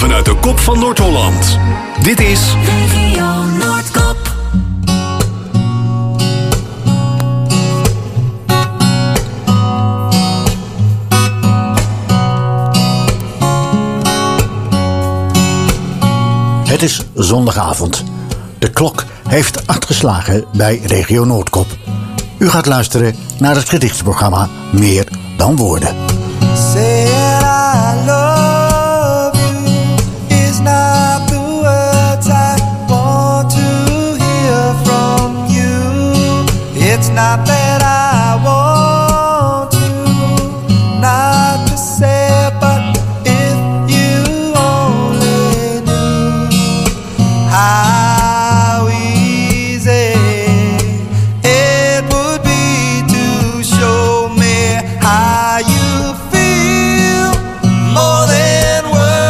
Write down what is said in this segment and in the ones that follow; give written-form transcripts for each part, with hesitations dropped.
vanuit de kop van Noord-Holland. Dit is Regio Noordkop. Het is zondagavond. De klok heeft 8 geslagen bij Regio Noordkop. U gaat luisteren naar het gedichtprogramma Meer dan Woorden. Saying I love you is not the words I want to hear from you. It's not that I want to not to say, but if you only knew how easy it would be to show me how you feel. More than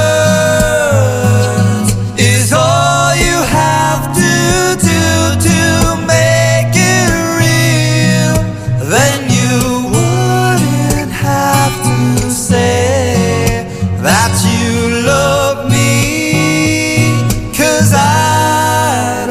words is all you have to do to make it real. Then you wouldn't have to say that you love me, 'cause I'd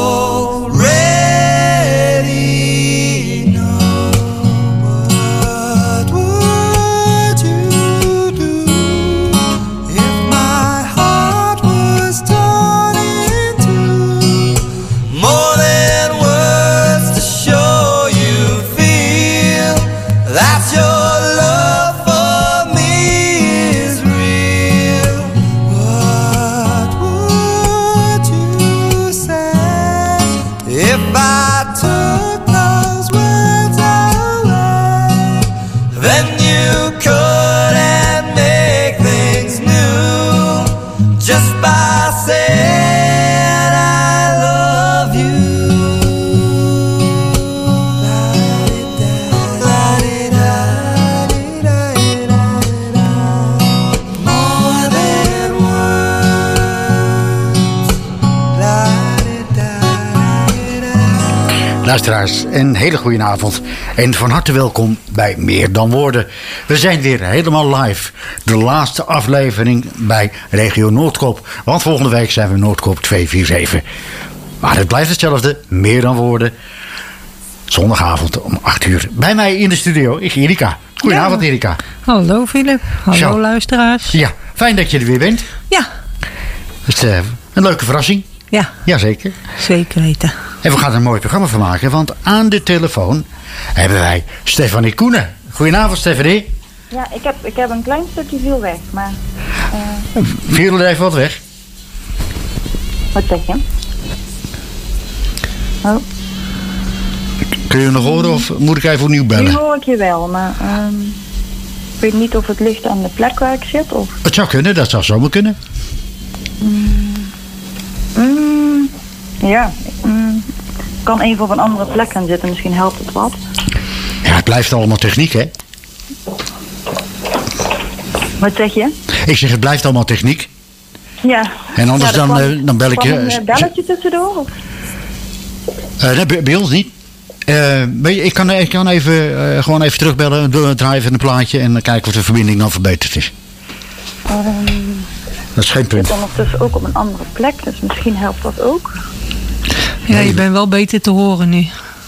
already know. What would you do if my heart was torn in two? More than words to show you feel that your love for me is real. What would you say if I took those words away? Then you couldn't make things new just by saying I love you. More than words. Luisteraars, een hele goede avond en van harte welkom bij Meer dan Woorden. We zijn weer helemaal live. De laatste aflevering bij Regio Noordkop. Want volgende week zijn we Noordkop 247. Maar het blijft hetzelfde, Meer dan Woorden. Zondagavond om 8 uur. Bij mij in de studio is Erika. Goedenavond, Erika. Hallo Philip, hallo Zo. luisteraars. Ja, fijn dat je er weer bent. Ja, Het is een leuke verrassing. ja, Jazeker. zeker weten. En we gaan er een mooi programma van maken, want aan de telefoon hebben wij Stefanie Koenen. Goedenavond, Stefanie. Ja, ik heb een klein stukje viel weg, maar Viel er even wat weg? wat zeg je? Oh, Kun je nog horen of moet ik even opnieuw nu bellen? hoor ik je wel, maar ik weet niet of het ligt aan de plek waar ik zit of... Het zou kunnen, dat zou zomaar kunnen. Ja, ik kan even op een andere plek gaan zitten, misschien helpt het wat. Ja, het blijft allemaal techniek, hè? Wat zeg je? Ik zeg, het blijft allemaal techniek. Ja. En anders Ja, dan bel ik kwam je... een belletje tussendoor? Of? Nee, bij ons niet. Maar ik kan even, gewoon even terugbellen, draaien even een plaatje en dan kijken of de verbinding dan verbeterd is. Dat is geen Ik punt. zit ondertussen ook op een andere plek, dus misschien helpt dat ook. Ja, je bent wel beter te horen nu.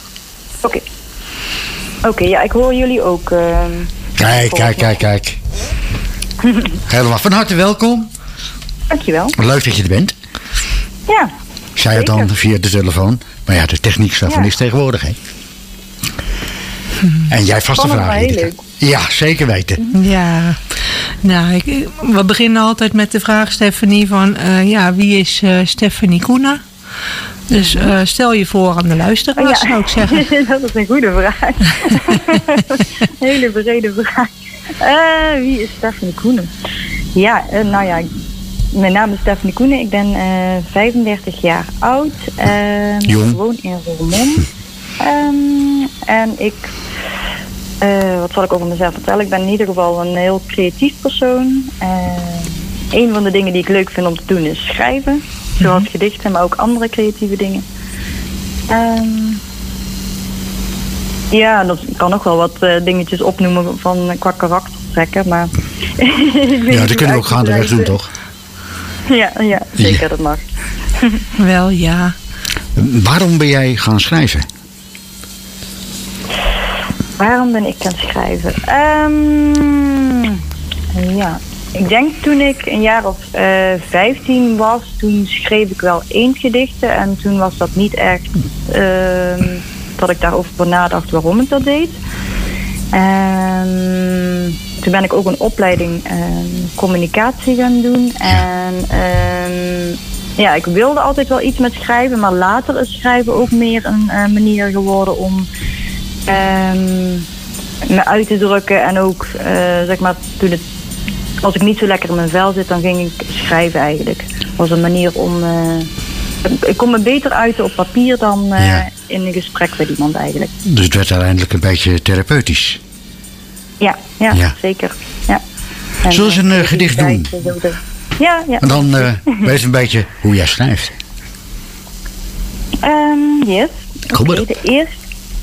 Oké, ja, ik hoor jullie ook. Kijk. Helemaal van harte welkom. Dankjewel. Leuk dat je er bent. Ja. Ik zei het dan Zeker. via de telefoon. Maar ja, de techniek staat van Ja. niks tegenwoordig, hè? En jij vaste Spannend, vraag. maar heel Erika. leuk. Ja, zeker weten. Ja, nou, we beginnen altijd met de vraag, Stefanie, van wie is Stefanie Koenen? Dus stel je voor aan de luisteraars, zou ik zeggen. Dat is een goede vraag. Hele brede vraag. Wie is Stefanie Koenen? Ja, nou ja, mijn naam is Stefanie Koenen. Ik ben 35 jaar oud. Jong. Ik woon in Roermond. En ik... wat zal ik over mezelf vertellen? Ik ben in ieder geval een heel creatief persoon. Een van de dingen die ik leuk vind om te doen is schrijven. Zoals gedichten, maar ook andere creatieve dingen. Ja, dat ik kan nog wel wat dingetjes opnoemen van qua karaktertrekken, maar... Ja, dat kunnen we ook gaandeweg doen, toch? Ja, zeker, dat mag. Wel, ja. Waarom ben jij gaan schrijven? Waarom ben ik gaan schrijven? Ja, ik denk toen ik een jaar of 15 was, toen schreef ik wel eendgedichten. En toen was dat niet echt dat ik daarover nadacht waarom ik dat deed. Toen ben ik ook een opleiding communicatie gaan doen. En ja, ik wilde altijd wel iets met schrijven, maar later is schrijven ook meer een manier geworden om me uit te drukken. En ook, zeg maar, als ik niet zo lekker in mijn vel zit, dan ging ik schrijven eigenlijk. Het was een manier om... ik kon me beter uiten op papier dan in een gesprek met iemand eigenlijk. Dus het werd uiteindelijk een beetje therapeutisch. Ja, zeker. Ja. Zullen we een gedicht doen? Ja. En dan weet je een beetje hoe jij schrijft. Yes. Kom maar. De eerste.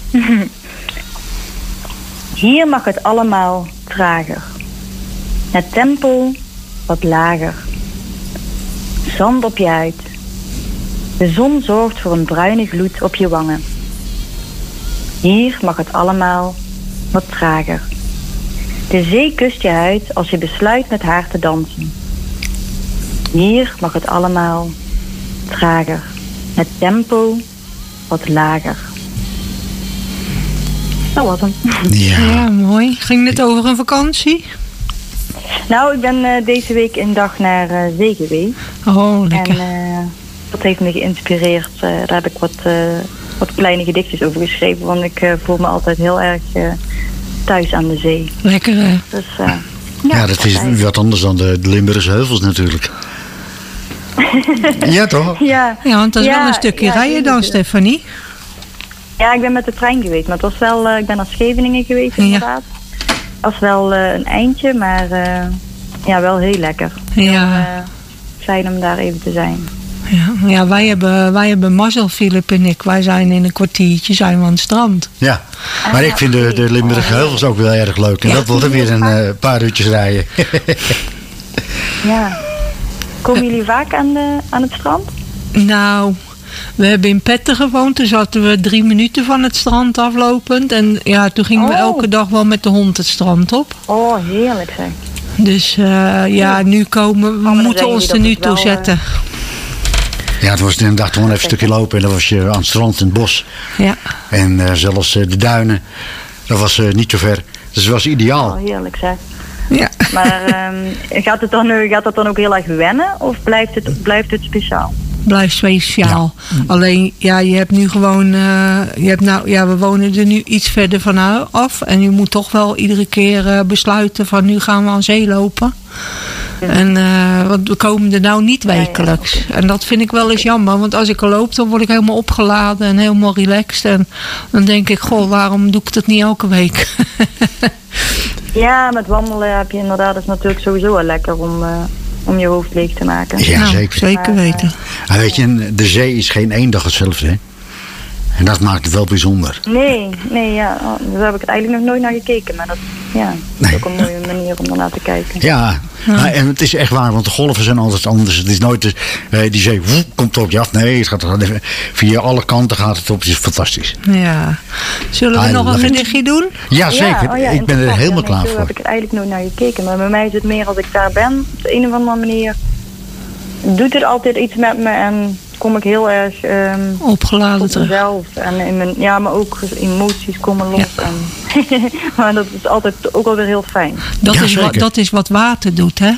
Hier mag het allemaal trager. Het tempo wat lager. Zand op je huid. De zon zorgt voor een bruine gloed op je wangen. Hier mag het allemaal wat trager. De zee kust je huid als je besluit met haar te dansen. Hier mag het allemaal trager. Het tempo wat lager. Dat was hem. Ja, mooi. Ging het over een vakantie? Nou, ik ben deze week een dag naar zee geweest. Oh, lekker. En dat heeft me geïnspireerd. Daar heb ik wat kleine gedichtjes over geschreven. Want ik voel me altijd heel erg thuis aan de zee. Lekker, hè? Dus, Ja, dat is wat anders dan de Limburgse heuvels natuurlijk. Ja, toch? Ja, want dat is wel een stukje rijden dan, Stefanie. Ja, ik ben met de trein geweest. Maar het was wel... ik ben naar Scheveningen geweest, inderdaad. Het was wel een eindje, maar wel heel lekker. Ja. Fijn om daar even te zijn. Ja, wij hebben mazzel, Philip en ik. Wij zijn in een kwartiertje zijn we aan het strand. Ja, maar ik vind de Limburgse heuvels ook wel erg leuk. En dat wordt er weer een paar uurtjes rijden. Ja. Komen jullie vaak aan het strand? Nou, we hebben in Petten gewoond. Toen zaten we 3 minuten van het strand aflopend. En ja, toen gingen we elke dag wel met de hond het strand op. Oh, heerlijk zeg. Dus nu we moeten ons er nu toe zetten. Ja, het was inderdaad gewoon even een stukje lopen en dan was je aan het strand in het bos. Ja. En zelfs de duinen, dat was niet zo ver. Dus het was ideaal. Oh, heerlijk zeg. Ja. Maar gaat dat dan ook heel erg wennen of blijft het speciaal? Blijft speciaal. Ja. Alleen, ja, je hebt nu gewoon... we wonen er nu iets verder van af. En je moet toch wel iedere keer besluiten van nu gaan we aan zee lopen. Ja. En want we komen er nou niet wekelijks. Ja, okay. En dat vind ik wel eens jammer. Want als ik er loop, dan word ik helemaal opgeladen en helemaal relaxed. En dan denk ik, goh, waarom doe ik dat niet elke week? Ja, met wandelen heb je inderdaad, is natuurlijk sowieso wel lekker om je hoofd leeg te maken. Ja, zeker. Zeker weten. Weet je, de zee is geen één dag hetzelfde, hè? En dat maakt het wel bijzonder. Nee, daar heb ik eigenlijk nog nooit naar gekeken. Maar dat is ook een mooie manier om ernaar te kijken. Ja, en het is echt waar, want de golven zijn altijd anders. Het is nooit, die zee komt op je af. Nee, het gaat via alle kanten gaat het op. Het is fantastisch. Ja. Zullen we nog een gedichtje doen? Ja, zeker. Ja, ik ben er helemaal klaar voor. Daar heb ik eigenlijk nooit naar gekeken. Maar bij mij is het meer als ik daar ben, op de een of andere manier doet het altijd iets met me en kom ik heel erg opgeladen terug. Mezelf en in mijn, maar ook emoties komen los. Ja. En maar dat is altijd ook alweer heel fijn. Dat is wat water doet, hè?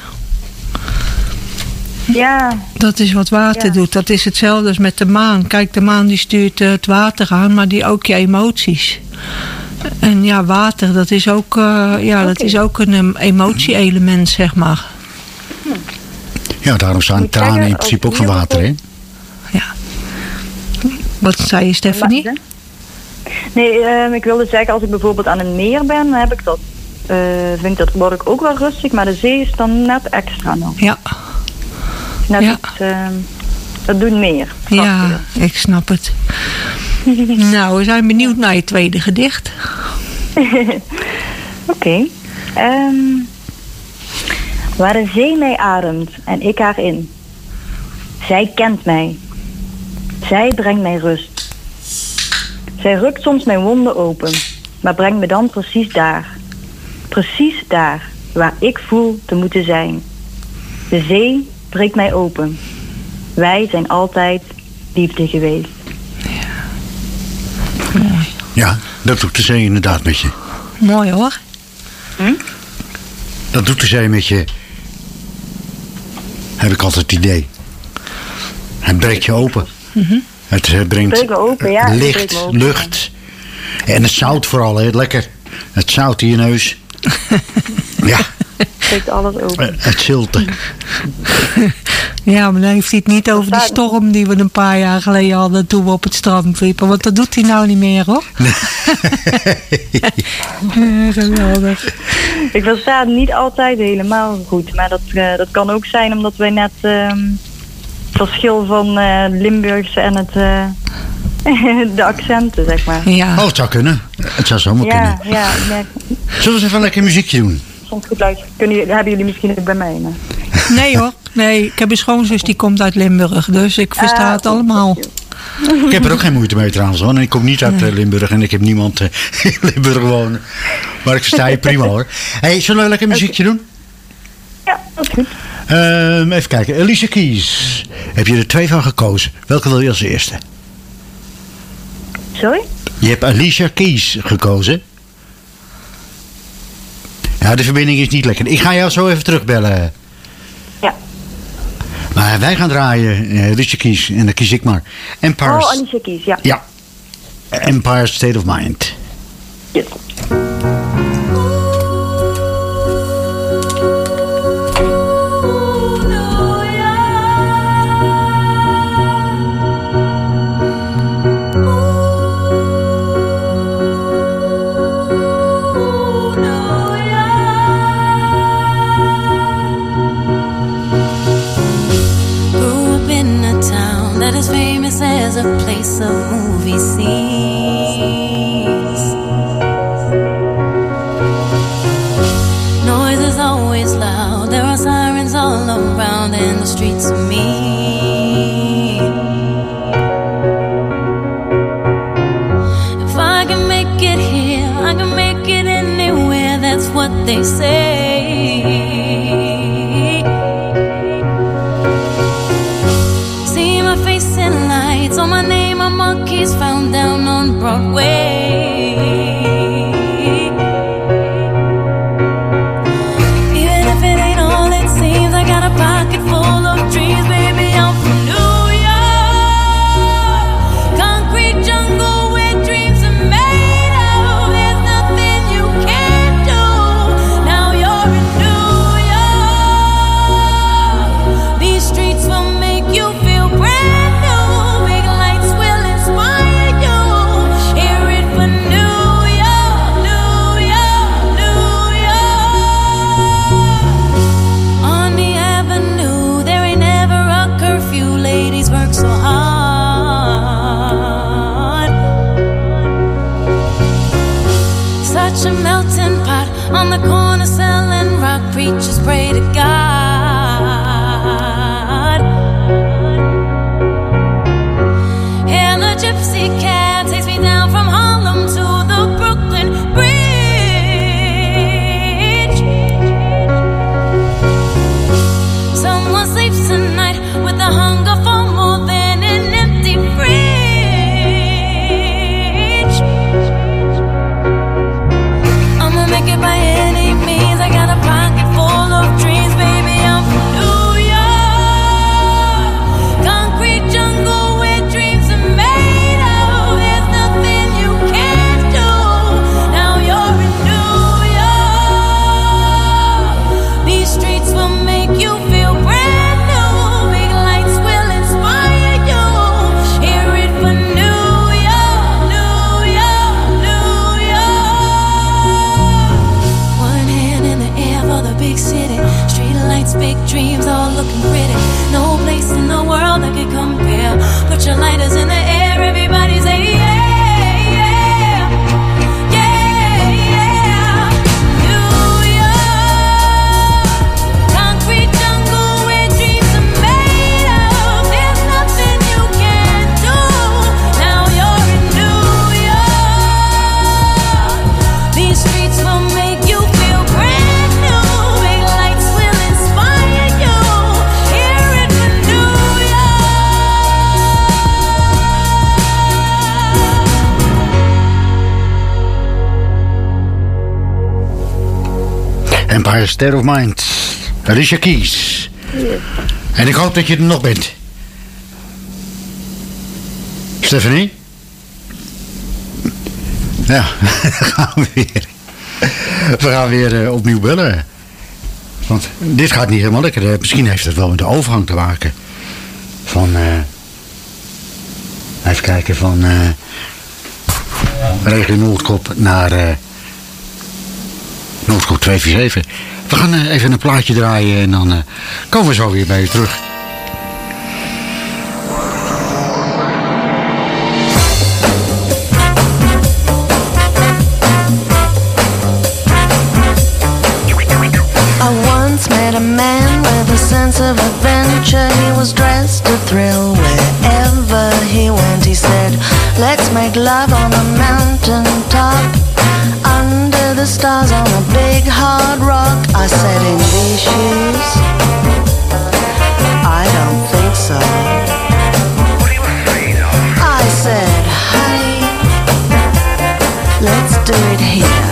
Ja. Dat is wat water doet. Dat is hetzelfde als met de maan. Kijk, de maan die stuurt het water aan, maar die ook je emoties. En ja, water, dat is ook, dat is ook een emotie-element, zeg maar. Ja, daarom staan tranen in principe ook van water, hè? Ja. Wat zei je, Stefanie? Nee, ik wilde zeggen, als ik bijvoorbeeld aan een meer ben, dan heb ik dat. Word ik ook wel rustig, maar de zee is dan net extra nog. Ja. Dat doet meer. Ja, ik snap het. Nou, we zijn benieuwd naar je tweede gedicht. Oké. Waar de zee mij ademt en ik haar in. Zij kent mij. Zij brengt mij rust. Zij rukt soms mijn wonden open, maar brengt me dan precies daar. Precies daar, waar ik voel te moeten zijn. De zee breekt mij open. Wij zijn altijd liefde geweest. Mooi. Ja, dat doet de zee inderdaad met je. Mooi hoor. Dat doet de zee met je. Heb ik altijd het idee. Het breekt je open. Het brengt breekt me open, ja, het breekt licht, me open, lucht. En het zout vooral, hè. Lekker. Het zout in je neus. Ja, Breekt alles open. het zilte. Ja, maar dan heeft hij het niet over die storm die we een paar jaar geleden hadden toen we op het strand liepen. Want dat doet hij nou niet meer hoor. Geweldig. Ik versta het niet altijd helemaal goed. Maar dat kan ook zijn omdat wij net het verschil van Limburgse en het, de accenten, zeg maar. Ja. Oh, het zou kunnen. Het zou zomaar Ja, kunnen. ja. Ik merk, Zullen we eens even een lekker muziekje doen? soms goed luisteren. Hebben jullie misschien ook bij mij? Nee? Nee hoor. Nee, ik heb een schoonzus die komt uit Limburg. Dus ik versta het allemaal. Ik heb er ook geen moeite mee trouwens hoor. Ik kom niet uit Limburg en ik heb niemand in Limburg wonen. Maar ik versta je prima hoor. Hey, zullen we lekker muziekje doen? Ja, dat is goed. Even kijken. Alicia Keys. Heb je er 2 van gekozen? Welke wil je als eerste? Sorry? Je hebt Alicia Keys gekozen. Ja, de verbinding is niet lekker. Ik ga jou zo even terugbellen. Ja. Maar wij gaan draaien Alicia Keys. En dan kies ik maar. Empire's... Oh, Alicia Keys, ja. Ja. Empire State of Mind. Yes. As famous as a place of movie scenes. Noise is always loud. There are sirens all around, and the streets are mean. If I can make it here, I can make it anywhere. That's what they say. On my name, my monkeys found down on Broadway. Even if it ain't all it seems, I got a pocket full of dreams, baby. I'm from New York, concrete jungle where dreams are made of. There's nothing you can't do. Now you're in New York. These streets will make you feel brand new. So hard, such a melting pot on the corner selling rock. Preachers pray to God. And the gypsy cab takes me down from Harlem to the Brooklyn Bridge. Someone sleeps tonight with the hunger for more than an empty fridge. I'ma make it by any means. I got a pocket full of dreams, baby. I'm from New York, concrete jungle where dreams are made of. There's nothing you can't do. Now you're in New York. These streets will make you feel brand new. Big lights will inspire you. Hear it for New York, New York, New York. One hand in the air for the big city. Street lights, big dreams, all looking pretty. No place in the world that can compare. Put your lighters in the air, everybody say yeah. Concrete jungle where dreams are made of. Empire State of Mind. Alicia Keys. Yes. En ik hoop dat je er nog bent. Stephanie? Ja, dan gaan we weer. We gaan weer opnieuw bellen. Want dit gaat niet helemaal lekker. Misschien heeft het wel met de overgang te maken. Van... even kijken, van... regio Noordkop naar... Noordkop 247. We gaan even een plaatje draaien en dan komen we zo weer bij je terug. Met a man with a sense of adventure. He was dressed to thrill wherever he went. He said, let's make love on a mountain top, under the stars on a big hard rock. I said, in these shoes, I don't think so. I said, honey, let's do it here.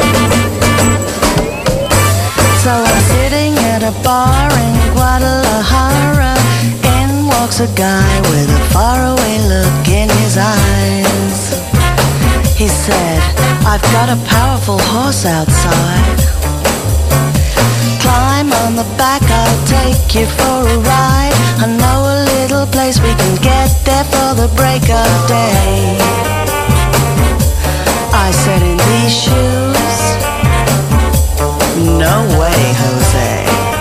So I'm sitting at a bar in Guadalajara. In walks a guy with a faraway look in his eyes. He said, I've got a powerful horse outside. Climb on the back, I'll take you for a ride. I know a little place we can get there for the break of day. I said, in these shoes, no way, Jose.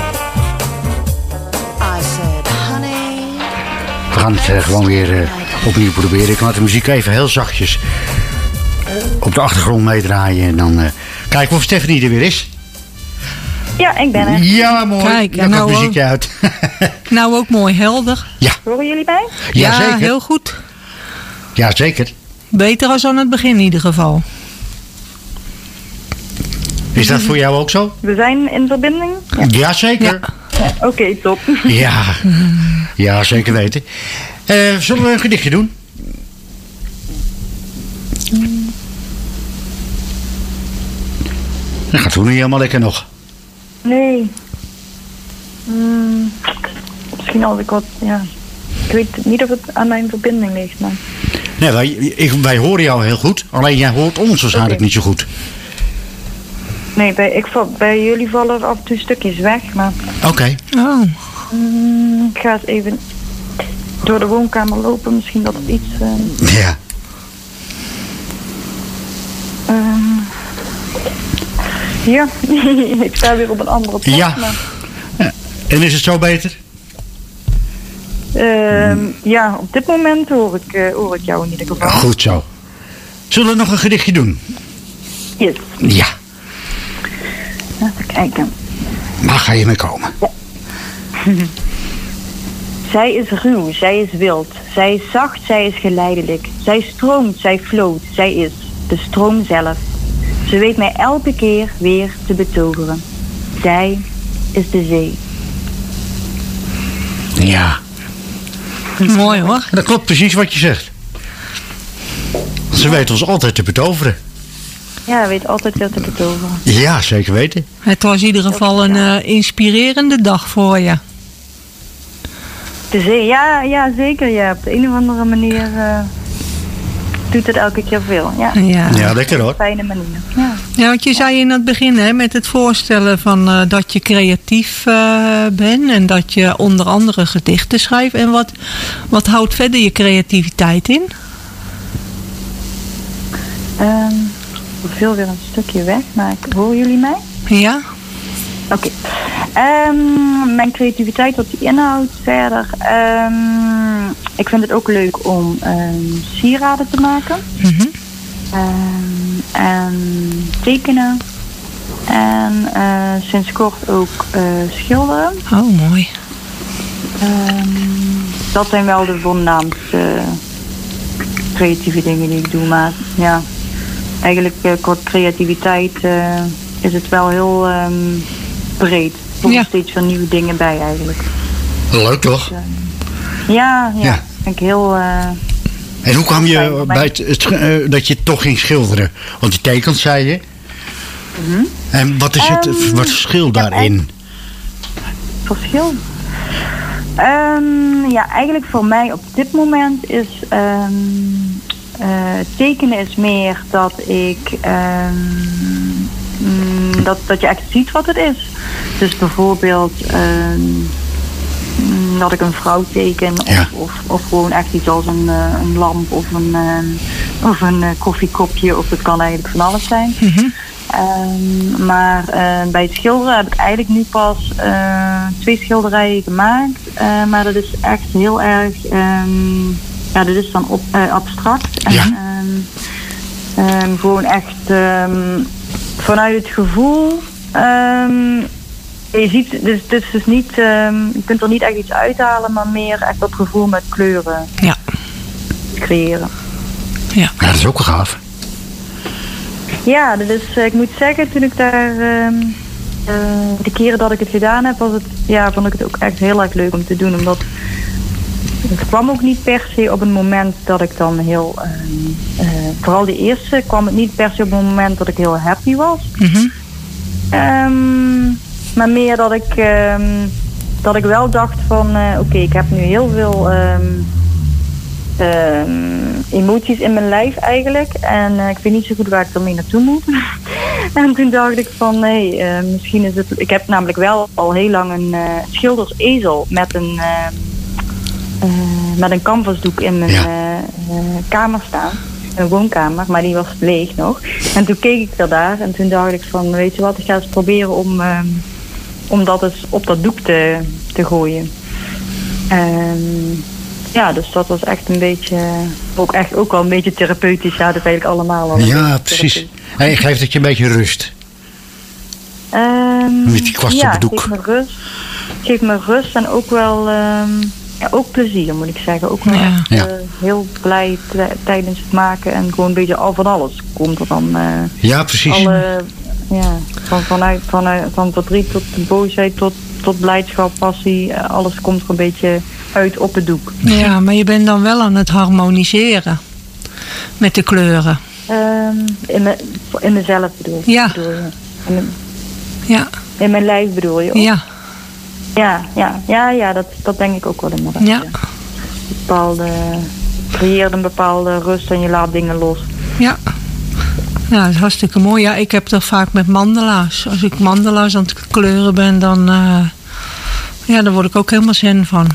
I said, honey. We gaan het gewoon weer opnieuw proberen. Ik laat de muziek even heel zachtjes op de achtergrond meedraaien. En dan kijken we of Stephanie er weer is. Ja, ik ben er. Ja, mooi. Kijk, dan nou komt het muziekje uit. Nou, ook mooi helder. Ja. Horen jullie mij? Ja, zeker. Heel goed. Ja, zeker. Beter als aan het begin in ieder geval. Is dat voor jou ook zo? We zijn in verbinding? Ja, zeker. Ja. Oké, top. Ja. Ja, zeker weten. Zullen we een gedichtje doen? Dat gaat toen niet helemaal lekker nog. Nee. Misschien als ik wat, ja. Ik weet niet of het aan mijn verbinding ligt, maar... Nee, wij horen jou heel goed. Alleen jij hoort ons waarschijnlijk niet zo goed. Nee, bij jullie vallen er af en toe stukjes weg, maar... Oké. Oh. Ik ga eens even door de woonkamer lopen, misschien dat het iets... Ja. Ja, ik sta weer op een andere plek. Ja. Maar, En is het zo beter? ja, op dit moment hoor ik jou in ieder geval. Goed zo. Zullen we nog een gedichtje doen? Yes. Ja. Even kijken. Waar ga je mee komen? Zij is ruw, zij is wild. Zij is zacht, zij is geleidelijk. Zij stroomt, zij floot. Zij is de stroom zelf. Ze weet mij elke keer weer te betoveren. Zij is de zee. Ja. Mooi hoor. Dat klopt precies wat je zegt. Ze weet ons altijd te betoveren. Ja, hij weet altijd weer te betoveren. Ja, zeker weten. Het was in ieder geval een inspirerende dag voor je. De zee, ja, zeker. Ja. Op de een of andere manier doet het elke keer veel. Ja, Ja, lekker hoor. op een fijne manier. Ja. Ja, want je zei in het begin hè, met het voorstellen van dat je creatief bent en dat je onder andere gedichten schrijft. En wat houdt verder je creativiteit in? Ik viel weer een stukje weg, maar horen jullie mij? Ja? Oké. Mijn creativiteit, wat die inhoudt verder. Ik vind het ook leuk om sieraden te maken. Mhm. En tekenen. En sinds kort ook schilderen. Oh, mooi. Dat zijn wel de voornaamste creatieve dingen die ik doe. Maar ja, eigenlijk qua creativiteit is het wel heel breed. Er komen steeds weer nieuwe dingen bij eigenlijk. Leuk toch? Ja. Vind ik heel... En hoe kwam je bij dat je toch ging schilderen? Want je tekent, zei je. En wat is het verschil daarin? Verschil? Ja, eigenlijk voor mij op dit moment is tekenen is meer dat ik dat je echt ziet wat het is. Dus bijvoorbeeld dat ik een vrouw teken of gewoon echt iets als een lamp of een koffiekopje, of het kan eigenlijk van alles zijn. Maar bij het schilderen heb ik eigenlijk nu pas 2 schilderijen gemaakt. Maar dat is echt heel erg, dat is dan abstract. En gewoon echt vanuit het gevoel. Je ziet, dus het is dus niet, je kunt er niet echt iets uithalen, maar meer echt dat gevoel met kleuren creëren. Ja, dat is ook wel gaaf. Ja, dus ik moet zeggen, toen ik daar de keren dat ik het gedaan heb, vond ik het ook echt heel erg leuk om te doen. Omdat het kwam ook niet per se op een moment dat ik dan heel, vooral de eerste, kwam het niet per se op een moment dat ik heel happy was. Maar meer dat ik wel dacht van, oké, ik heb nu heel veel emoties in mijn lijf eigenlijk. En ik weet niet zo goed waar ik ermee naartoe moet. En toen dacht ik van, misschien is het... Ik heb namelijk wel al heel lang een schildersezel met een canvasdoek in mijn kamer staan. Een woonkamer, maar die was leeg nog. En toen keek ik daar en toen dacht ik van, weet je wat, ik ga eens proberen om dat eens op dat doek te gooien. Dus dat was echt een beetje, ook wel een beetje therapeutisch. Ja, dat is eigenlijk allemaal al. Ja, precies. En geeft het je een beetje rust? Met die kwast op het doek. Geeft me rust en ook wel... ook plezier, moet ik zeggen. Ook wel echt, heel blij tijdens het maken. En gewoon een beetje al van alles komt er dan. Ja, precies. Van verdriet tot boosheid tot blijdschap, passie. Alles komt er een beetje uit op het doek. Ja, maar je bent dan wel aan het harmoniseren. Met de kleuren. In mezelf bedoel je? In mijn lijf bedoel je? Ja. Ja, dat denk ik ook wel inderdaad. Ja. Creëert een bepaalde rust en je laat dingen los. Ja. Ja, dat is hartstikke mooi. Ja, ik heb dat vaak met mandala's. Als ik mandala's aan het kleuren ben, dan daar word ik ook helemaal zen van.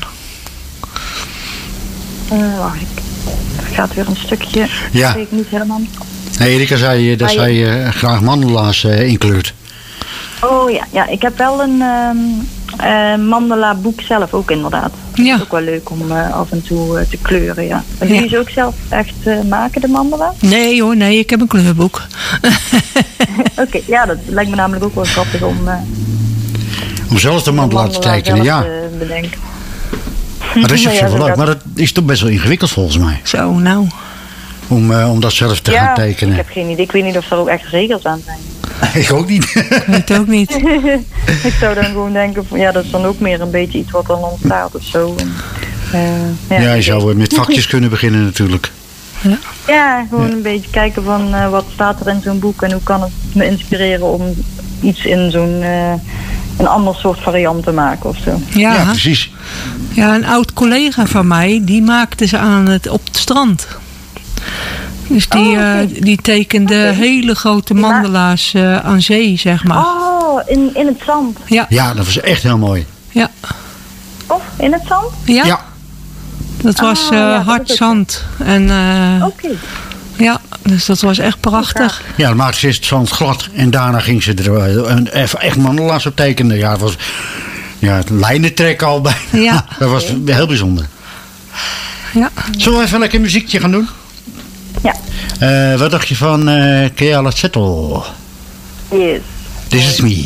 Wacht, er gaat weer een stukje. Ja. Dat weet ik niet helemaal. Nee, Erika zei dat zij graag mandala's inkleurt. Oh ja, ik heb wel een mandala boek zelf ook inderdaad. Dat is ook wel leuk om af en toe te kleuren, ja. En kun je ze ook zelf echt maken, de mandala? Nee hoor, ik heb een kleurboek. Oké, ja, dat lijkt me namelijk ook wel grappig om zelf de mandala te tekenen, ja. Bedenken. Maar dat is op zich wel leuk, maar dat is toch best wel ingewikkeld volgens mij. Zo, nou. Om dat zelf te gaan tekenen. Ik heb geen idee. Ik weet niet of er ook echt regels aan zijn. Ik ook niet. Ik weet ook niet. Ik zou dan gewoon denken van, dat is dan ook meer een beetje iets wat dan ontstaat of zo. En, je zou met vakjes kunnen beginnen natuurlijk. Ja, gewoon een beetje kijken van wat staat er in zo'n boek en hoe kan het me inspireren om iets in zo'n een ander soort variant te maken of zo. Ja, precies. Ja, een oud collega van mij, die maakte ze op het strand. Dus die tekende hele grote mandala's aan zee, zeg maar. Oh, in het zand. Ja, dat was echt heel mooi. Ja. Of in het zand? Ja. Dat was hard zand. Oké. Ja, dus dat was echt prachtig. Ja, dan maakte ze eerst het zand glad en daarna ging ze er echt mandala's op tekenen. Ja, het was het lijnen trekken al bij. Ja. Dat was heel bijzonder. Ja. Zullen we even lekker een muziekje gaan doen? Ja. Wat dacht je van Kea Latzetto? Yes. This is me.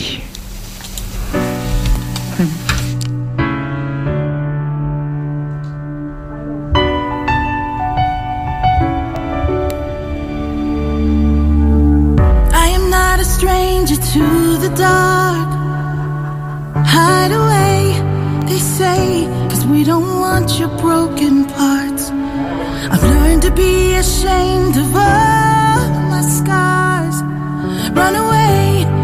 Stranger to the dark. Hide away, they say, 'cause we don't want your broken parts. I've learned to be ashamed of all my scars. Run away,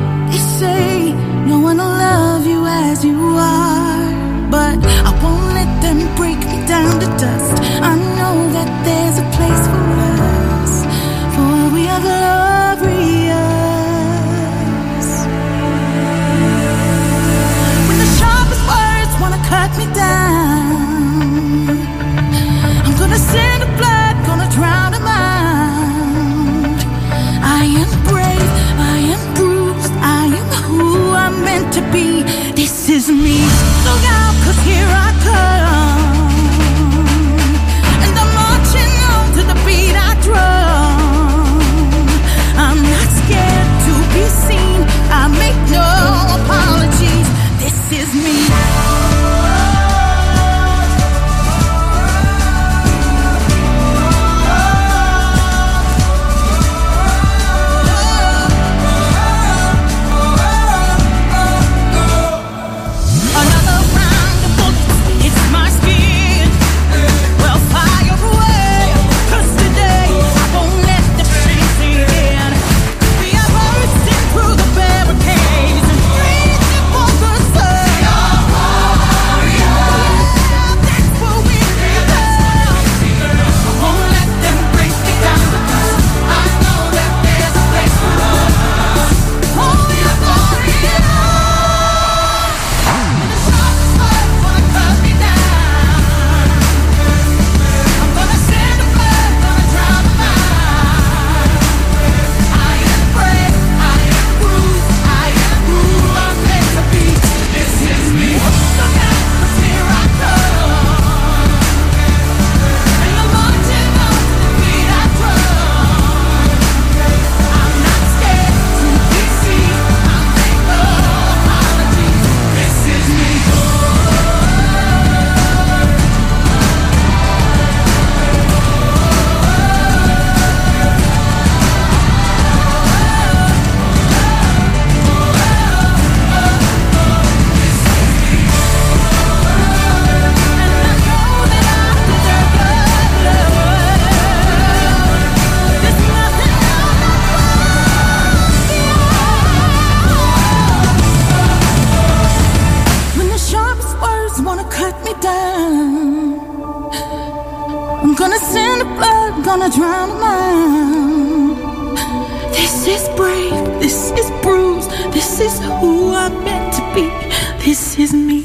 gonna drown a man. This is brave, this is bruised, this is who I'm meant to be, this is me.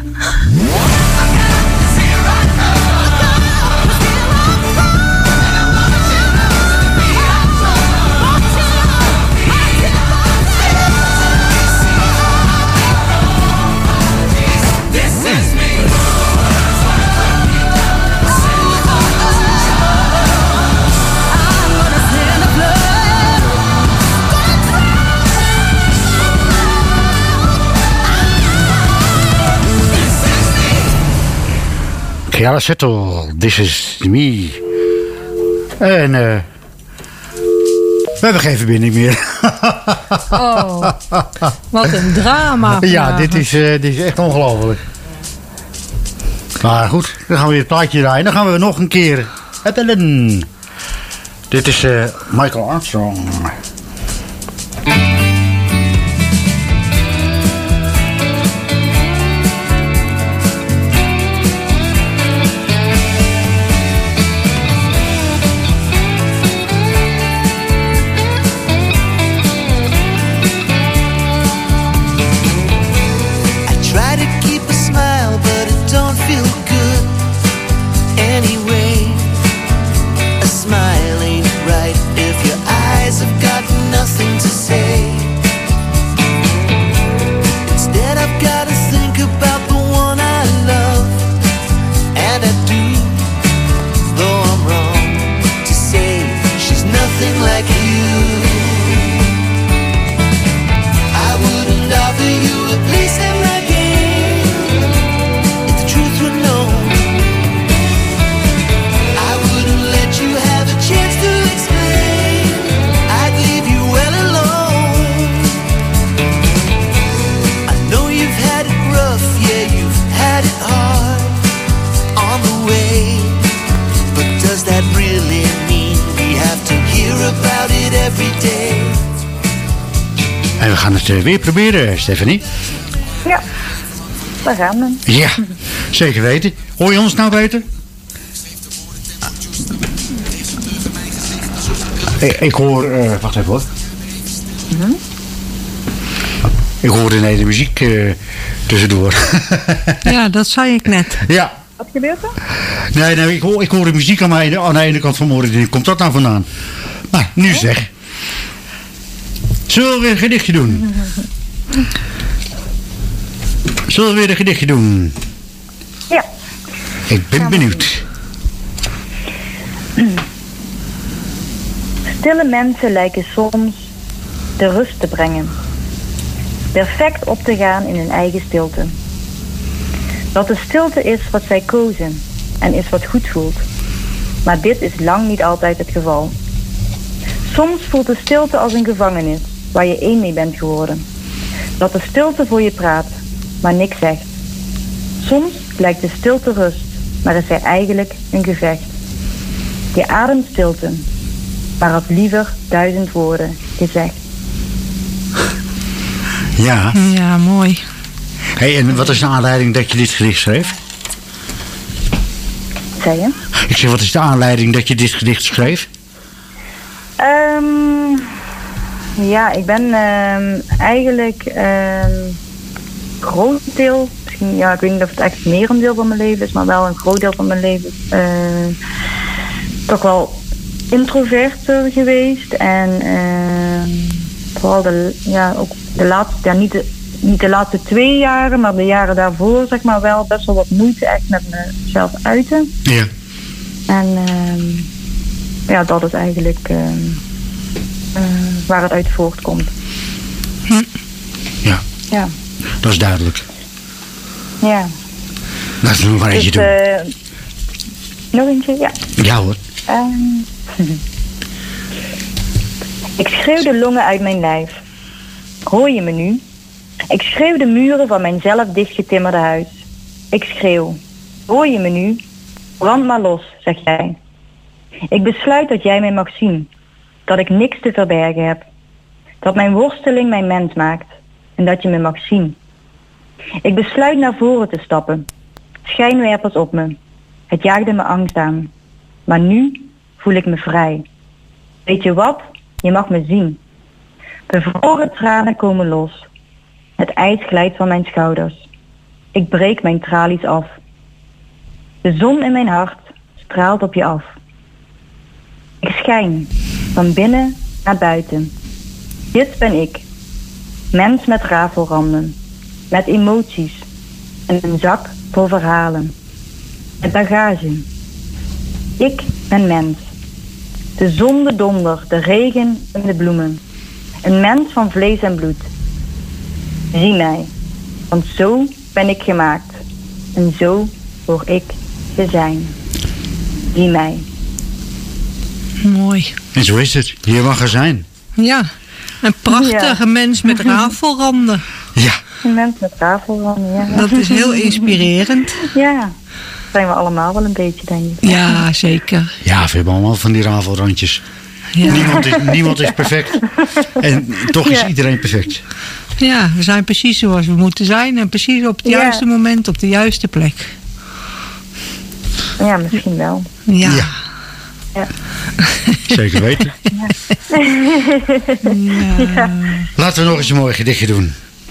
Kiara Settle, This Is Me. En we hebben geen verbinding meer. Oh, wat een drama. Ja, dit is echt ongelooflijk. Maar goed, dan gaan we weer het plaatje draaien. Dan gaan we nog een keer. Dit is Michael Armstrong. En we gaan het weer proberen, Stephanie. Ja, daar gaan we. Ja, zeker weten. Hoor je ons nou beter? Ik hoor... wacht even hoor. Ik hoorde ineens de muziek tussendoor. Ja, dat zei ik net. Ja. Wat gebeurt er? Nee, ik hoor de muziek aan de ene kant van morgen. Komt dat nou vandaan? Nou, nu zeg. Zullen we weer een gedichtje doen? Zullen we weer een gedichtje doen? Ja. Ik ben benieuwd. Stille mensen lijken soms de rust te brengen. Perfect op te gaan in hun eigen stilte. Dat de stilte is wat zij kozen en is wat goed voelt. Maar dit is lang niet altijd het geval. Soms voelt de stilte als een gevangenis waar je één mee bent geworden. Dat de stilte voor je praat, maar niks zegt. Soms lijkt de stilte rust, maar is zij eigenlijk een gevecht. Je ademt stilte, maar had liever 1000 woorden gezegd. Ja. Ja, mooi. Hey, en wat is de aanleiding dat je dit gedicht schreef? Zei je? Ik zeg, wat is de aanleiding dat je dit gedicht schreef? Ja, ik ben eigenlijk groot deel, misschien, ja, ik weet niet of het echt meer een deel van mijn leven is, maar wel een groot deel van mijn leven toch wel introvert geweest. En vooral ook de laatste, ja, niet de laatste 2 jaren, maar de jaren daarvoor, zeg maar, wel best wel wat moeite echt met mezelf uiten. Ja. En ja, dat is eigenlijk waar het uit voortkomt. Ja. Ja. Dat is duidelijk. Ja. Laten we nog maar eentje doen. Nog eentje, ja. Ja hoor. Ik schreeuw de longen uit mijn lijf. Hoor je me nu? Ik schreeuw de muren van mijn zelf dichtgetimmerde huis. Ik schreeuw. Hoor je me nu? Brand maar los, zeg jij. Ik besluit dat jij mij mag zien. Dat ik niks te verbergen heb. Dat mijn worsteling mijn mens maakt. En dat je me mag zien. Ik besluit naar voren te stappen. Schijnwerpers op me. Het jaagde me angst aan. Maar nu voel ik me vrij. Weet je wat? Je mag me zien. Bevroren tranen komen los. Het ijs glijdt van mijn schouders. Ik breek mijn tralies af. De zon in mijn hart straalt op je af. Ik schijn van binnen naar buiten. Dit ben ik. Mens met rafelranden. Met emoties. En een zak vol verhalen. Met bagage. Ik ben mens. De zon, de donder, de regen en de bloemen. Een mens van vlees en bloed. Zie mij, want zo ben ik gemaakt. En zo hoor ik te zijn. Zie mij. Mooi. En zo is het. Hier mag er zijn. Ja, een prachtige mens met rafelranden. Ja. Een mens met rafelranden, ja. Dat is heel inspirerend. Ja, zijn we allemaal wel een beetje, denk ik. Ja, zeker. Ja, we hebben allemaal van die rafelrandjes. Ja. Niemand is perfect. En toch is iedereen perfect. Ja, we zijn precies zoals we moeten zijn. En precies op het juiste moment, op de juiste plek. Ja, misschien wel. Ja. Ja. Zeker weten. Ja. Laten we nog eens een mooi gedichtje doen.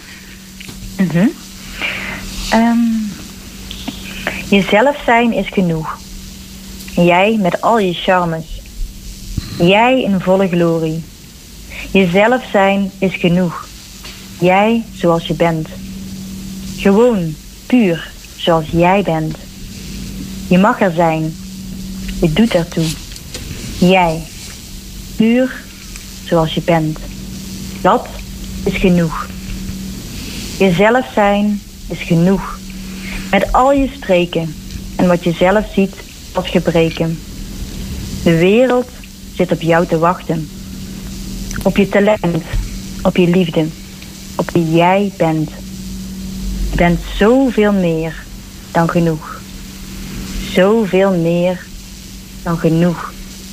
Jezelf zijn is genoeg. Jij met al je charmes. Jij in volle glorie. Jezelf zijn is genoeg. Jij zoals je bent. Gewoon, puur, zoals jij bent. Je mag er zijn. Je doet ertoe. Jij, puur, zoals je bent. Dat is genoeg. Jezelf zijn is genoeg. Met al je streken en wat je zelf ziet als gebreken. De wereld zit op jou te wachten. Op je talent, op je liefde, op wie jij bent. Je bent zoveel meer dan genoeg. Zoveel meer dan genoeg.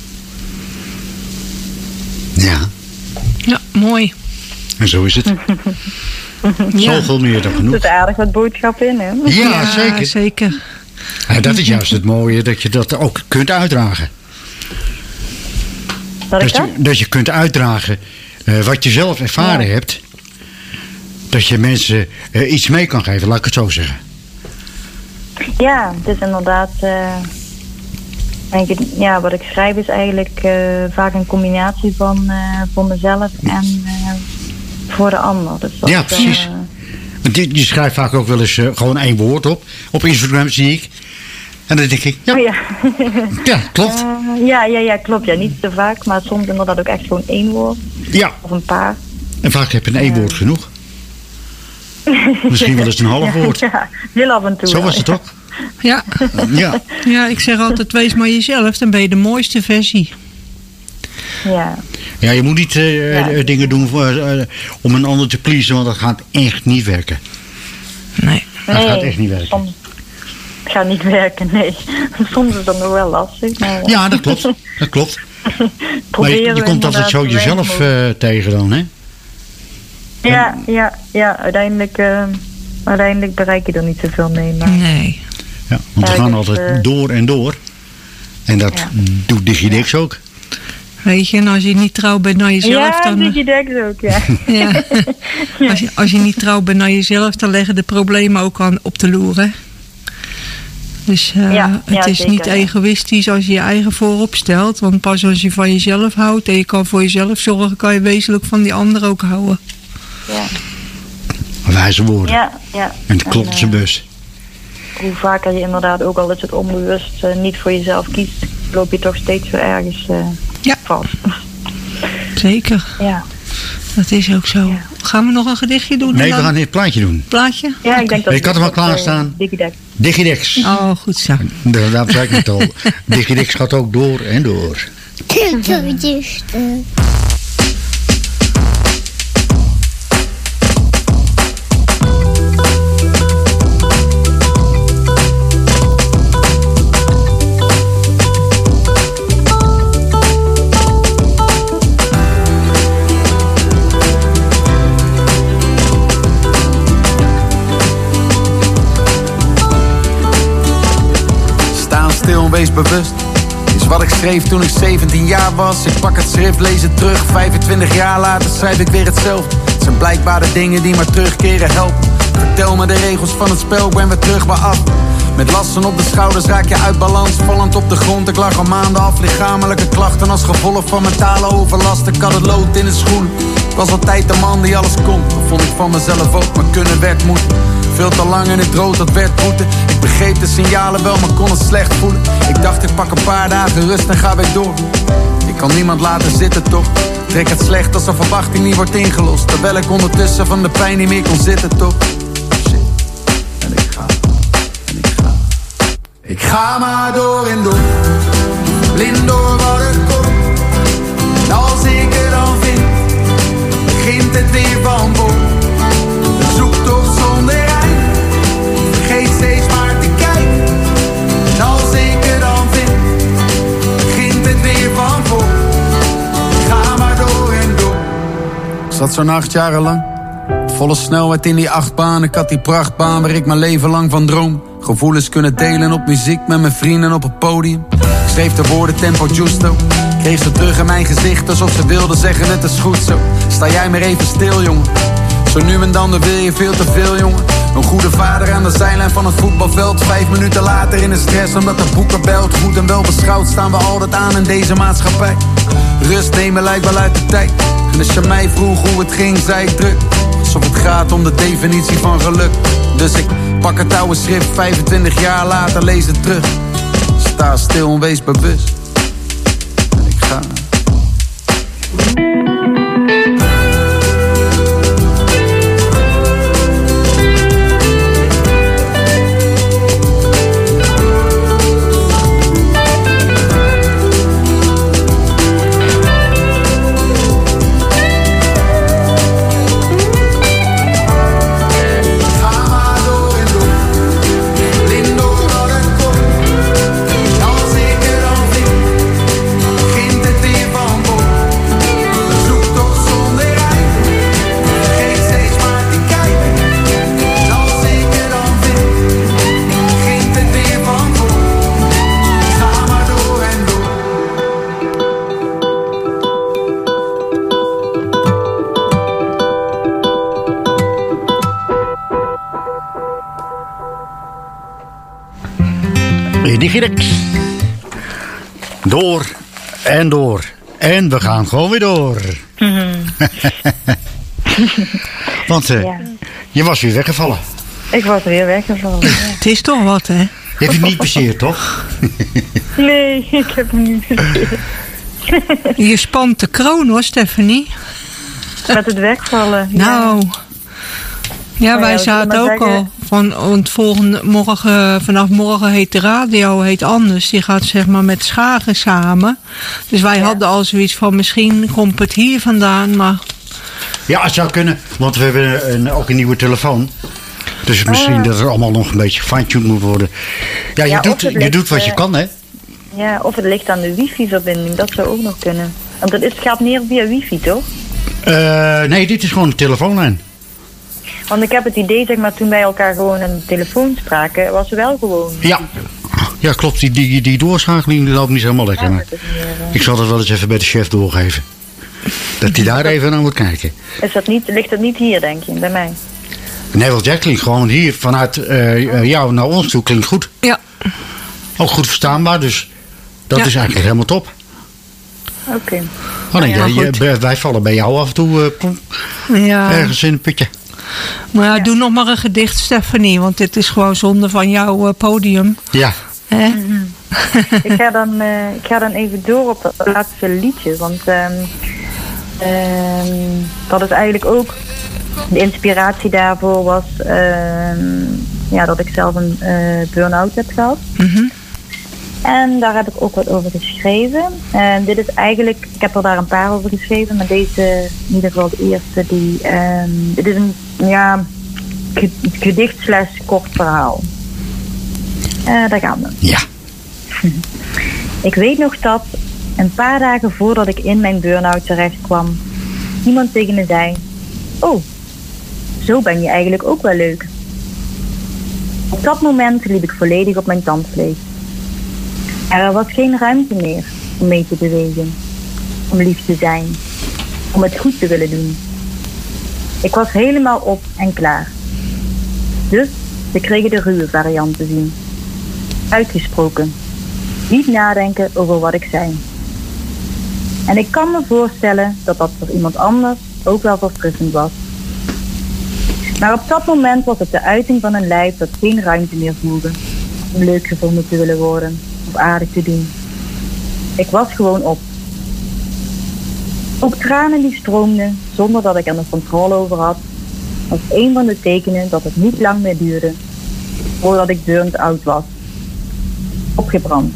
Ja. Ja, mooi. En zo is het. Zoveel meer dan Er genoeg. zit aardig wat boodschap in, hè? Ja, zeker. zeker. Ja, dat is juist het mooie, dat je dat ook kunt uitdragen. Dat je kunt uitdragen wat je zelf ervaren hebt. Dat je mensen iets mee kan geven, laat ik het zo zeggen. Ja, het is inderdaad... wat ik schrijf is eigenlijk vaak een combinatie van voor mezelf en voor de ander. Dus dat Ja, precies. Want je schrijft vaak ook wel eens gewoon één woord op. Op Instagram zie ik. En dan denk ik, ja, klopt. Ja, klopt. Ja, niet te vaak, maar soms inderdaad ook echt gewoon één woord. Ja. Of een paar. En vaak heb je een één woord genoeg. Misschien wel eens een half woord. Ja, heel af en toe. Zo was het toch? Ja. Ja. Ja, ik zeg altijd, wees maar jezelf, dan ben je de mooiste versie. Ja. Ja, je moet niet dingen doen om een ander te pleasen, want dat gaat echt niet werken. Nee. Dat gaat echt niet werken. Soms gaat niet werken, nee. Soms is dat nog wel lastig. Maar, Ja, dat klopt. Dat klopt. Maar je komt altijd zo jezelf tegen dan, hè? Ja, uiteindelijk bereik je er niet zoveel mee. Maar... Nee. Ja, want we gaan altijd door en door. En dat doet Digidex ook. Weet je, en als je niet trouw bent naar jezelf, dan... Ja, Digidex ook, ja. Ja. Als je niet trouw bent naar jezelf, dan leggen de problemen ook aan op de loer, hè? Dus het is zeker, niet egoïstisch als je je eigen voorop stelt. Want pas als je van jezelf houdt en je kan voor jezelf zorgen, kan je wezenlijk van die ander ook houden. Ja. Wijze woorden. Ja. En het klopt zijn bus. Hoe vaker je inderdaad ook al is het onbewust niet voor jezelf kiest, loop je toch steeds weer ergens vast. Zeker. Ja. Dat is ook zo. Ja. Gaan we nog een gedichtje doen? Nee, we gaan dit plaatje doen. Plaatje? Ja, ik denk dat ik had hem al klaarstaan. Digidex. Digidex. Oh, goed zo. Daarom zei ik het al. Digidex gaat ook door en door. Wees bewust, je Is wat ik schreef toen ik 17 jaar was. Ik pak het schrift, lees het terug. 25 jaar later schrijf ik weer hetzelfde. Het zijn blijkbaar de dingen die maar terugkeren helpen. Vertel me de regels van het spel, ik ben weer terug bij af. Met lasten op de schouders raak je uit balans. Vallend op de grond, ik lag al maanden af. Lichamelijke klachten als gevolg van mentale overlast. Ik had het lood in de schoen. Ik was altijd de man die alles kon. Dat vond ik van mezelf ook, maar kunnen werd moeten. Veel te lang in het rood, dat werd boete. Ik begreep de signalen wel, maar kon het slecht voelen. Ik dacht ik pak een paar dagen rust en ga weer door. Ik kan niemand laten zitten toch. Trek het slecht als de verwachting niet wordt ingelost. Terwijl ik ondertussen van de pijn niet meer kon zitten toch. Shit. En ik ga. Ik ga maar door en door. Blind door wat er komt. En als ik het dan vind, begint het weer van voor. Een zoektocht zonder eind. Vergeet steeds maar te kijken. En als ik het dan vind, begint het weer van voor. Ik ga maar door en door. Ik zat zo'n 8 jaar lang. Volle snelheid in die achtbaan. Ik had die prachtbaan waar ik mijn leven lang van droom. Gevoelens kunnen delen op muziek met mijn vrienden op het podium. Ik schreef de woorden tempo giusto. Kreeg ze terug in mijn gezicht alsof ze wilden zeggen het is goed zo. Sta jij maar even stil jongen. Zo nu en dan wil je veel te veel jongen. Een goede vader aan de zijlijn van het voetbalveld. 5 minuten later in de stress omdat de boeker belt. Goed en wel beschouwd staan we altijd aan in deze maatschappij. Rust nemen lijkt wel uit de tijd. En als je mij vroeg hoe het ging zei ik druk. Alsof het gaat om de definitie van geluk. Dus ik pak het oude schrift, 25 jaar later lees het terug. Sta stil en wees bewust. En ik ga. Digirex. Door en door. En we gaan gewoon weer door. Want je was weer weggevallen. Ik was weer weggevallen. Ja. Het is toch wat, hè? Je hebt je niet bezeerd, toch? Nee, ik heb hem niet bezeerd. Je spant de kroon, hoor, Stephanie. Met het wegvallen. Nou... Ja, wij zaten ook al want vanaf morgen heet de radio heet anders. Die gaat zeg maar met Schagen samen. Dus wij hadden al zoiets van misschien komt het hier vandaan, maar... Ja, het zou kunnen, want we hebben ook een nieuwe telefoon. Dus misschien dat er allemaal nog een beetje fine-tuned moet worden. Ja, je doet wat je kan, hè? Ja, of het ligt aan de wifi-verbinding, dat zou ook nog kunnen. Want het gaat meer via wifi, toch? Nee, dit is gewoon een telefoonlijn. Want ik heb het idee, zeg maar, toen wij elkaar gewoon aan de telefoon spraken, was het wel gewoon... Ja, klopt. Die doorschakeling loopt niet helemaal lekker. Maar ik zal dat wel eens even bij de chef doorgeven. Dat hij daar even naar moet kijken. Ligt dat niet hier, denk je, bij mij? Nee, want jij klinkt gewoon hier vanuit jou naar ons toe klinkt goed. Ja. Ook goed verstaanbaar, dus dat is eigenlijk helemaal top. Oké. Oh nee, wij vallen bij jou af en toe ergens in een putje. Maar ja, doe nog maar een gedicht, Stephanie, want dit is gewoon zonde van jouw podium. Ja. Mm-hmm. Ik ga dan even door op het laatste liedje, want dat is eigenlijk ook de inspiratie daarvoor was dat ik zelf een burn-out heb gehad. Mm-hmm. En daar heb ik ook wat over geschreven. Dit is eigenlijk, ik heb er daar een paar over geschreven, maar deze, in ieder geval de eerste, dit is een gedicht / kort verhaal. Daar gaan we. Ja. Ik weet nog dat een paar dagen voordat ik in mijn burn-out terecht kwam, iemand tegen me zei: "Oh, zo ben je eigenlijk ook wel leuk." Op dat moment liep ik volledig op mijn tandvlees. Er was geen ruimte meer om mee te bewegen, om lief te zijn, om het goed te willen doen. Ik was helemaal op en klaar. Dus we kregen de ruwe variant te zien. Uitgesproken. Niet nadenken over wat ik zei. En ik kan me voorstellen dat dat voor iemand anders ook wel verfrissend was. Maar op dat moment was het de uiting van een lijf dat geen ruimte meer voelde om leuk gevonden te willen worden of aardig te doen. Ik was gewoon op. Ook tranen die stroomden zonder dat ik er nog controle over had, was een van de tekenen dat het niet lang meer duurde voordat ik burnt out was. Opgebrand.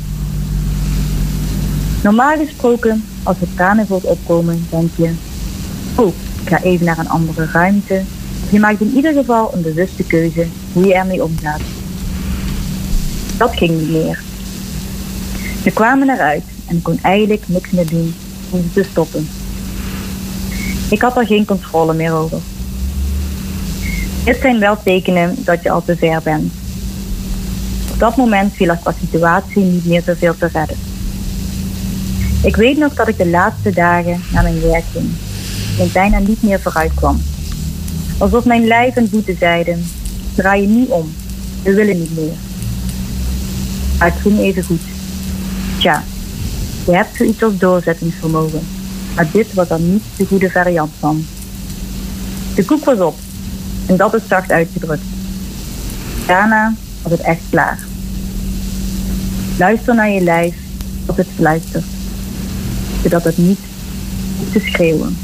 Normaal gesproken, als er tranen voelt opkomen, denk je, oh, ik ga even naar een andere ruimte. Je maakt in ieder geval een bewuste keuze hoe je ermee omgaat. Dat ging niet meer. Ze kwamen eruit en ik kon eigenlijk niks meer doen om ze te stoppen. Ik had er geen controle meer over. Dit zijn wel tekenen dat je al te ver bent. Op dat moment viel er qua situatie niet meer zoveel te redden. Ik weet nog dat ik de laatste dagen naar mijn werk ging en ik bijna niet meer vooruit kwam. Alsof mijn lijf en voeten zeiden, draai je niet om, we willen niet meer. Maar het ging even goed. Tja, je hebt zoiets als doorzettingsvermogen, maar dit was dan niet de goede variant van. De koek was op en dat is zacht uitgedrukt. Daarna was het echt klaar. Luister naar je lijf als het fluistert, zodat het niet hoeft te schreeuwen.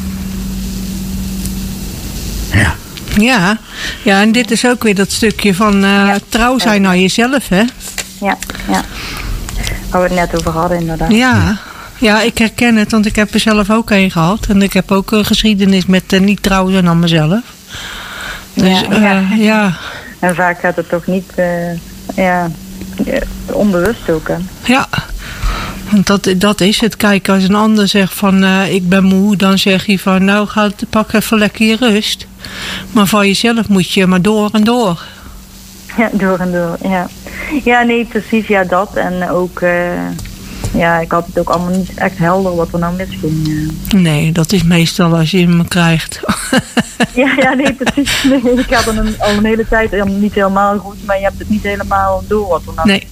Ja. Ja, en dit is ook weer dat stukje van trouw zijn naar jezelf, hè? Ja. Waar we het net over hadden, inderdaad. Ja, ik herken het, want ik heb er zelf ook een gehad. En ik heb ook een geschiedenis met niet trouw zijn aan mezelf. Dus, ja. En vaak gaat het toch niet onbewust ook, hè? Ja. Want dat is het. Kijk, als een ander zegt van ik ben moe, dan zeg je van nou pak even lekker je rust. Maar van jezelf moet je maar door en door. Ja, door en door, ja. Ja, nee, precies, ja, dat. En ook, ik had het ook allemaal niet echt helder wat er nou misging. Nee, dat is meestal als je hem krijgt. Ja, nee, precies. Nee, ik had het al een hele tijd niet helemaal goed, maar je hebt het niet helemaal door wat er nou nee.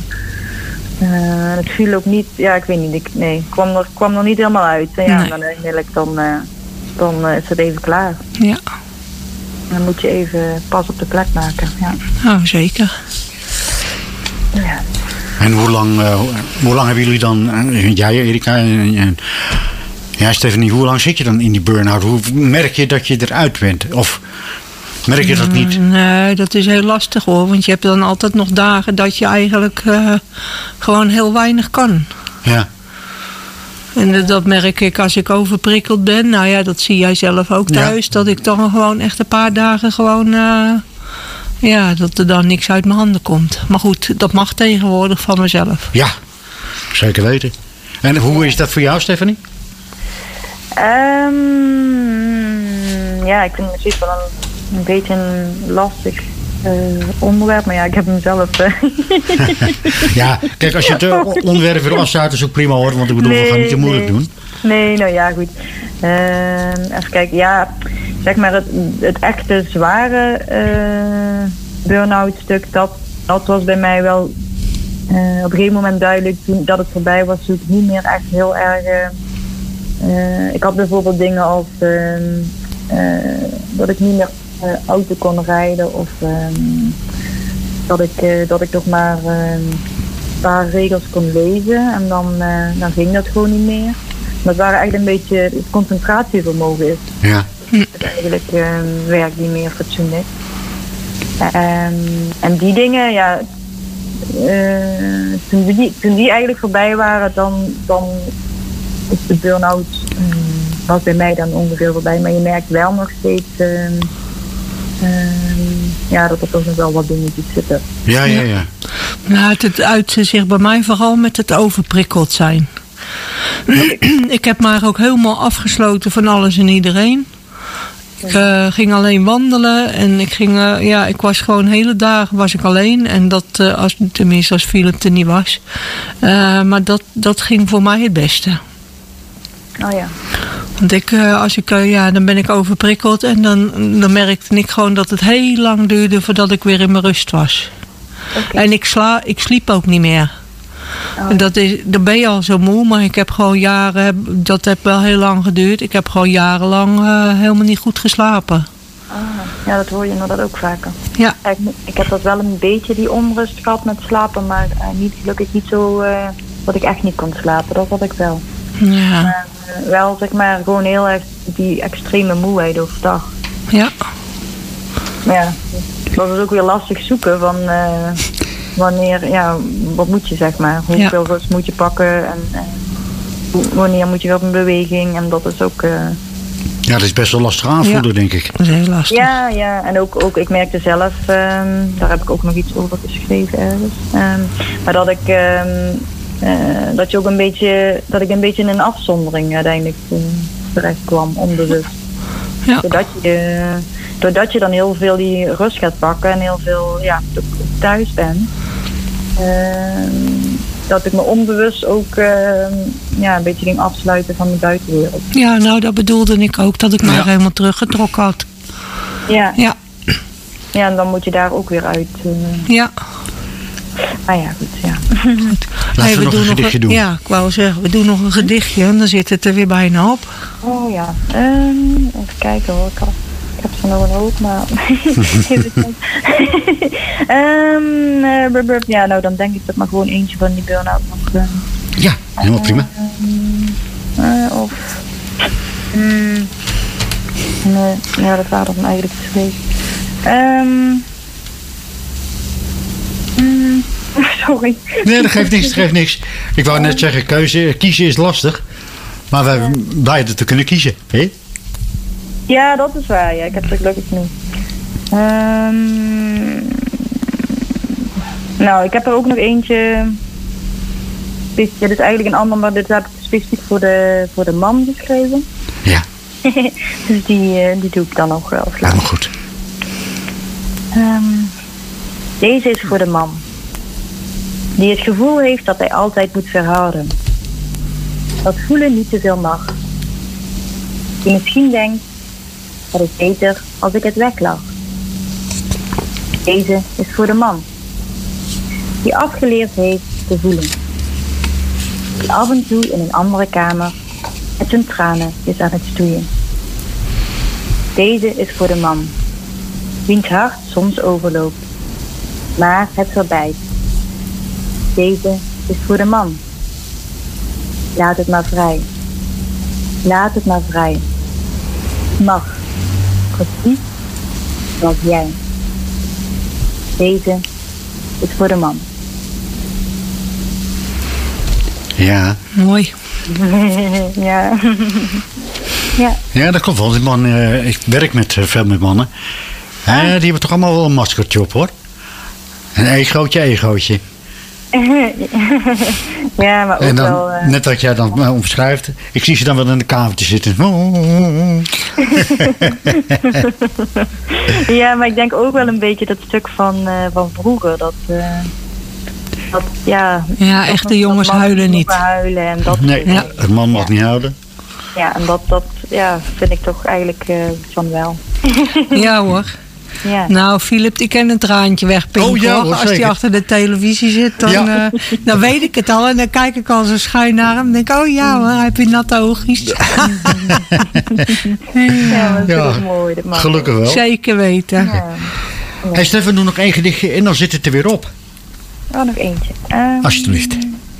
Het viel ook niet, ja, ik weet niet, kwam er niet helemaal uit. En ja, nee. Dan uiteindelijk dan is het even klaar. Ja. Dan moet je even pas op de plek maken, ja. Oh, zeker. Ja. En hoe lang hebben jullie dan, jij Erika en ja, Stephanie, hoe lang zit je dan in die burn-out? Hoe merk je dat je eruit bent? Of merk je dat niet? Nee, dat is heel lastig hoor. Want je hebt dan altijd nog dagen dat je eigenlijk gewoon heel weinig kan. Ja. En dat merk ik als ik overprikkeld ben. Nou ja, dat zie jij zelf ook thuis. Ja. Dat ik dan gewoon echt een paar dagen gewoon... dat er dan niks uit mijn handen komt. Maar goed, dat mag tegenwoordig van mezelf. Ja, zeker weten. En hoe is dat voor jou, Stephanie? Ik vind het misschien wel een beetje een lastig onderwerp. Maar ja, ik heb hem zelf... Ja, kijk, als je het onderwerp weer afstaat, is ook prima hoor. Want ik bedoel, we gaan niet te moeilijk doen. Nee, nou ja, goed. Even kijken, ja, zeg maar het echte zware burn-out stuk, dat was bij mij wel op een gegeven moment duidelijk toen dat het voorbij was, toen ik niet meer echt heel erg... ik had bijvoorbeeld dingen als dat ik niet meer auto kon rijden of dat ik toch maar een paar regels kon lezen en dan ging dat gewoon niet meer. Dat waren eigenlijk een beetje het concentratievermogen is. Ja. Het eigenlijk werkt niet meer fatsoenlijk. En die dingen, ja, toen die eigenlijk voorbij waren, dan is de burn-out was bij mij dan ongeveer voorbij. Maar je merkt wel nog steeds dat er toch nog wel wat dingetjes zitten. Ja. Nou, het uit zich bij mij vooral met het overprikkeld zijn. Ik heb maar ook helemaal afgesloten van alles en iedereen. ging alleen wandelen en ik was gewoon hele dagen was ik alleen. En dat, tenminste als Philip er niet was. Maar dat ging voor mij het beste. Oh ja. Want dan ben ik overprikkeld en dan merkte ik gewoon dat het heel lang duurde voordat ik weer in mijn rust was. Okay. En ik sliep ook niet meer. Oh. En dan ben je al zo moe, maar ik heb gewoon dat heeft wel heel lang geduurd. Ik heb gewoon jarenlang helemaal niet goed geslapen. Ja, dat hoor je inderdaad ook vaker. Ja. Ik heb dat wel een beetje, die onrust gehad met slapen, maar gelukkig niet zo dat ik echt niet kon slapen. Dat had ik wel. Ja. Maar, wel, zeg maar, gewoon heel erg die extreme moeheid overdag. Ja. Ja, dat is ook weer lastig zoeken van wanneer, wat moet je, zeg maar. Hoeveel rust moet je pakken en wanneer moet je weer op een beweging. En dat is ook... Ja, dat is best wel lastig aanvoelen, denk ik. Dat is heel lastig. Ja, en ook ik merkte zelf, daar heb ik ook nog iets over geschreven ergens. Maar dat ik... dat ik een beetje in een afzondering uiteindelijk terecht kwam, onbewust. Ja. Doordat je dan heel veel die rust gaat pakken en heel veel thuis bent. Dat ik me onbewust ook een beetje ging afsluiten van de buitenwereld. Ja, nou dat bedoelde ik ook, dat ik me helemaal teruggetrokken had. Ja. Ja. Ja, en dan moet je daar ook weer uit. Ja. Ah ja, goed, ja. Laten we nog een gedichtje doen. Ja, ik wou zeggen, we doen nog een gedichtje en dan zit het er weer bijna op. Oh ja, even kijken hoor. Ik heb ze nog een hoop, maar even kijken. Ja, nou dan denk ik dat maar gewoon eentje van die burn-out nog... Ja, helemaal prima. Nee, dat waren dan eigenlijk twee. Sorry. Nee, dat geeft niks. Ik wou net zeggen, kiezen is lastig. Maar we hebben beide te kunnen kiezen. Hè? Ja, dat is waar. Ja. Ik heb het gelukkig niet. Nou, ik heb er ook nog eentje. Dit is eigenlijk een ander, maar dit heb ik specifiek voor de man geschreven. Ja. Dus die doe ik dan nog wel. Helemaal goed. Deze is voor de man. Die het gevoel heeft dat hij altijd moet verhouden. Dat voelen niet te veel mag. Die misschien denkt, het is beter als ik het weglag. Deze is voor de man. Die afgeleerd heeft te voelen. Die af en toe in een andere kamer met zijn tranen is aan het stoeien. Deze is voor de man. Wiens hart soms overloopt. Maar het verbijt. Deze is voor de man. Laat het maar vrij. Laat het maar vrij. Mag. Precies zoals jij. Deze is voor de man. Ja. Mooi. Ja. Ja. Ja, dat klopt wel. Die man, ik werk veel met mannen. Die hebben toch allemaal wel een maskertje op, hoor. Een egootje. Ja, maar ook en dan, wel... net wat jij dan omschrijft, ik zie ze dan wel in de kamertje zitten. Ja, maar ik denk ook wel een beetje dat stuk van vroeger. Dat echte jongens huilen niet. Huilen en dat nee, het man mag niet houden. Ja, en dat vind ik toch eigenlijk van wel. Ja hoor. Ja. Nou, Philip, die kan een traantje wegpinken. Oh, ja, hoor, als hij achter de televisie zit, dan weet ik het al. En dan kijk ik al zo schuin naar hem. En denk ik, oh ja hoor, heb je natte oogjes. Ja, dat is mooi. Dat mag gelukkig wel. Zeker weten. Ja. Hey Stefan, doe nog één gedichtje en dan zit het er weer op. Oh, nog eentje. Alsjeblieft.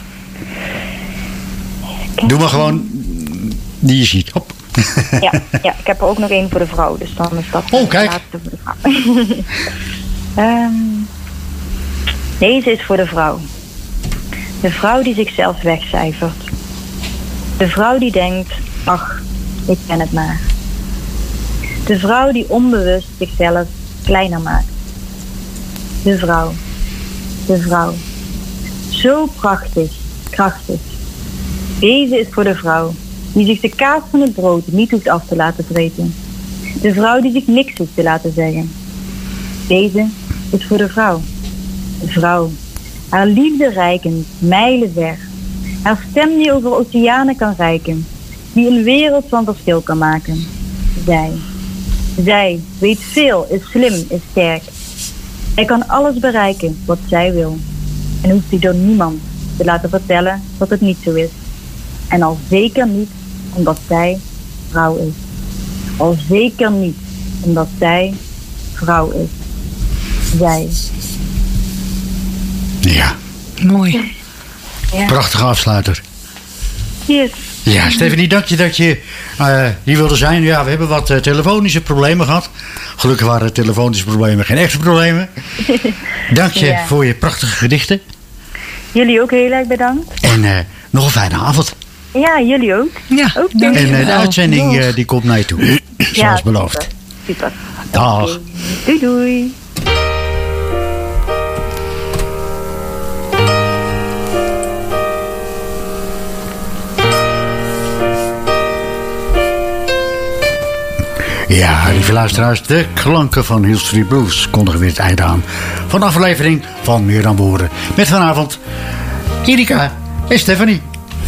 Doe maar gewoon die je ziet. Hop. Ja, ik heb er ook nog één voor de vrouw. Dus dan is dat kijk. de laatste voor de vrouw. Deze is voor de vrouw. De vrouw die zichzelf wegcijfert. De vrouw die denkt, ach, ik ben het maar. De vrouw die onbewust zichzelf kleiner maakt. De vrouw. De vrouw. Zo prachtig, krachtig. Deze is voor de vrouw die zich de kaas van het brood niet hoeft af te laten vreten. De vrouw die zich niks hoeft te laten zeggen. Deze is voor de vrouw. De vrouw. Haar liefde reikend, mijlen ver. Haar stem die over oceanen kan reiken. Die een wereld van verschil kan maken. Zij. Zij weet veel, is slim, is sterk. Zij kan alles bereiken wat zij wil. En hoeft zich door niemand te laten vertellen dat het niet zo is. En al zeker niet omdat zij vrouw is. Al zeker niet omdat zij vrouw is. Zij. Ja, Mooi. Ja. prachtige afsluiter. Yes. Ja, Stephanie, dank je dat je hier wilde zijn. Ja, we hebben wat telefonische problemen gehad. Gelukkig waren telefonische problemen geen echte problemen. Dank je Ja. voor je prachtige gedichten. Jullie ook heel erg bedankt. En nog een fijne avond. Ja, jullie ook. Ja, Oké. dank je En de wel. uitzending Dag. die komt naar je toe. Zoals Ja, beloofd. Super. Dag. Oké. Doei doei. Ja, lieve luisteraars, de klanken van Hill Street Blues kondigen weer het einde aan van de aflevering van Meer dan Woorden. Met vanavond Erika en Stephanie.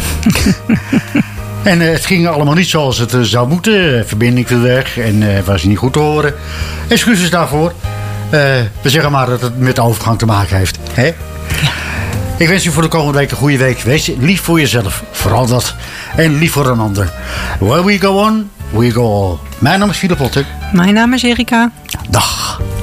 En het ging allemaal niet zoals het zou moeten. Verbinding viel weg en was niet goed te horen. Excuses daarvoor. We zeggen maar dat het met de overgang te maken heeft. Hè? Ik wens u voor de komende week een goede week. Wees lief voor jezelf, vooral dat. En lief voor een ander. Where we go on, we go all. Mijn naam is Philip Potter. Mijn naam is Erika. Dag.